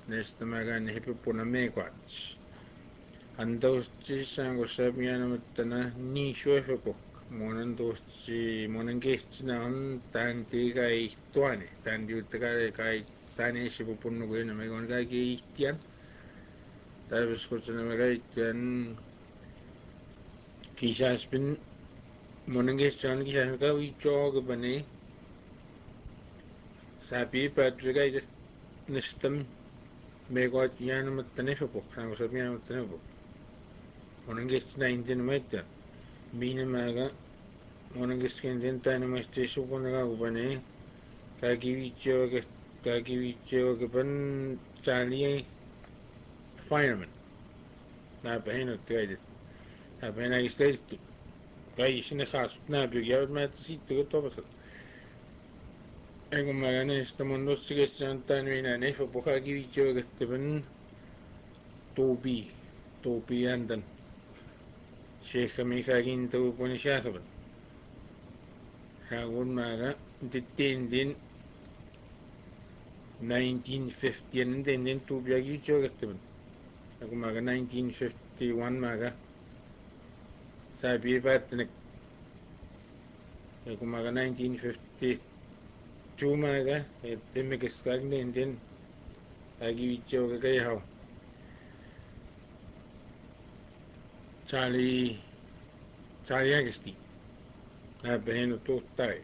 nesta magan hipipuna mequats. Andostis sabianamatana nishuefepok. Monan on tan tiga ihtuane. Tan diutaga kai tane sipupunu kuina megon kai ki ihtian. Tapos kutsuna megai tian quizás bin monengestion quizás mega wicho ke bane sabi patriga ide nestam megot yan matane fopok sang sabi yan matane fopok monengestion na indin meta bine maga monengestion din tan mesti sukunaga bane kagi wicho ke ban chali fireman na bahino tgaide na bahina istage kai isine khas na bigya mat si to bas Ego magana esta mundo sigue chantan mina ne fo poja ki bicho que te ven topi andan sheikha mi khagin to poni shakhaban hagun maga ditin din 1950 din topi ki bicho que te ven ego maga 1951 maga sabi patnek ego maga 1952 maga temme que skagn din agi bicho que kay haw Charlie Agasti na beheno to tai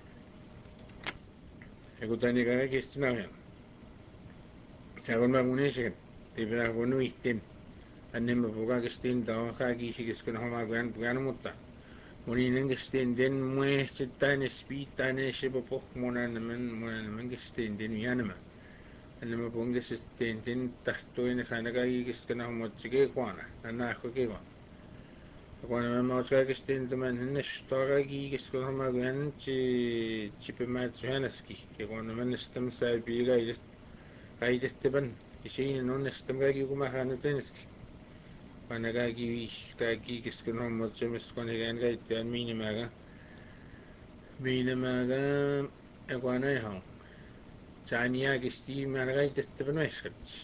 ego tani kana kestina hen sagon magune segen tibra gonu istin annem boga kestin da khagi sigis kana homa gan mutta moni nen kestin den mue sitan speed tane shibo pok monan kestin den yanama annem bonga kestin den tahto en khana kai keskana homa chige kwana na khoge Cuando me mostré que estoy en una historia que es como una gran chipematsuanaski, que cuando me estamos sabiendo que este pan, y si no estamos aquí como a no tienes que cuando aquí que es como mucho más con el que te mínima cuando hay han, Chania que estoy me haga este pan más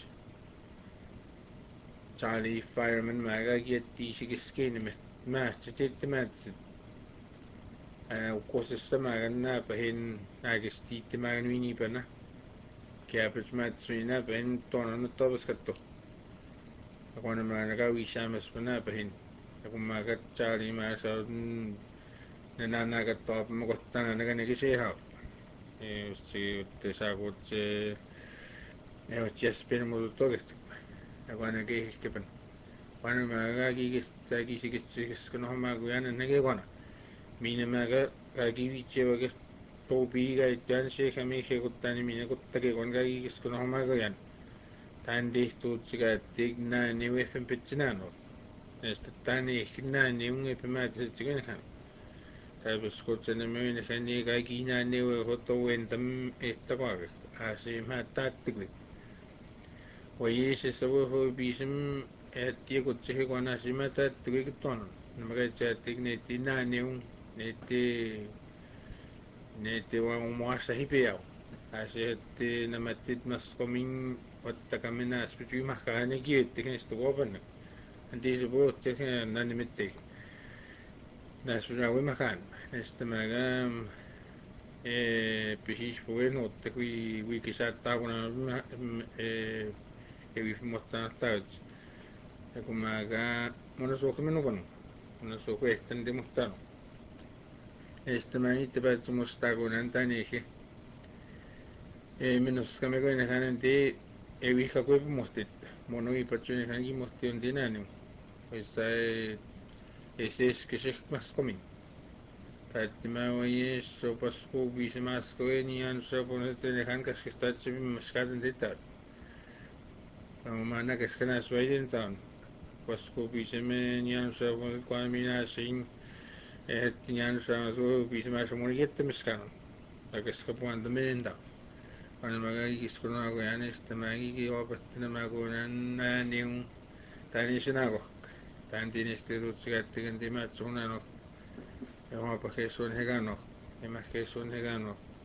Charlie Fireman me haga que te sigue skin más te más ukosesta magana pahin agesti te magan wini pana kaya pes matsina pahin tono no tobas kato ako na mga wishamas pana pahin ako magat chali masa nananagat to magotana na ganegi siya si te sagot se chess pin mo to gest ako na gihis ke pan Bueno, mga gigis sigis kono maguyan na nagwana Mina maga aquí biche que topi ga tan se kami ke kuttani mina kutta ke gon ga gis kono maga yan tan de sto chiga tig na ne we fem petsina no esta tan e kina ne un e pema tse chiga kan ta bes ko tsene me ne kan ne ga gi na ne we hoto wen tam esta kwa a se ma ta tig we ye se so ho bisem e tie ko tse ko na se ma ta tig ton na ma ga tse tig ne ti na ne un nete wa umuasa hipiao ase te namatit mas coming otta kamena aspectu mahkane giette ken sto govan ante se bo te ken nan mitte nas na we makan este magam pisis bueno te hui kisa ta kuna e wi mosta ta te kumaga mono so kemeno kono mono so ko estende mostano este mani te pa mosta konan taneje menos kami ko inahanan di ewi ka ko mostit mono I pacho inahan gi mosti on dinano pues ese es que se mas coming Fatima oye so pasko bise mas ko ni an so pones de inahan kas que está chibi maskadan de ta como mana que es que nas vaiden tan pasko bise me ni an so pones kwa mina sin ni an so bise mas mo yette maskadan la que es que puando me enda Cuando magigis ko na ako yan is na magigiwapas na makunan na niyong tanis na ako. Tantinis tiro sigat tigan di matsuna no. Yung mga pakeson hegano. Yung mga keson hegano.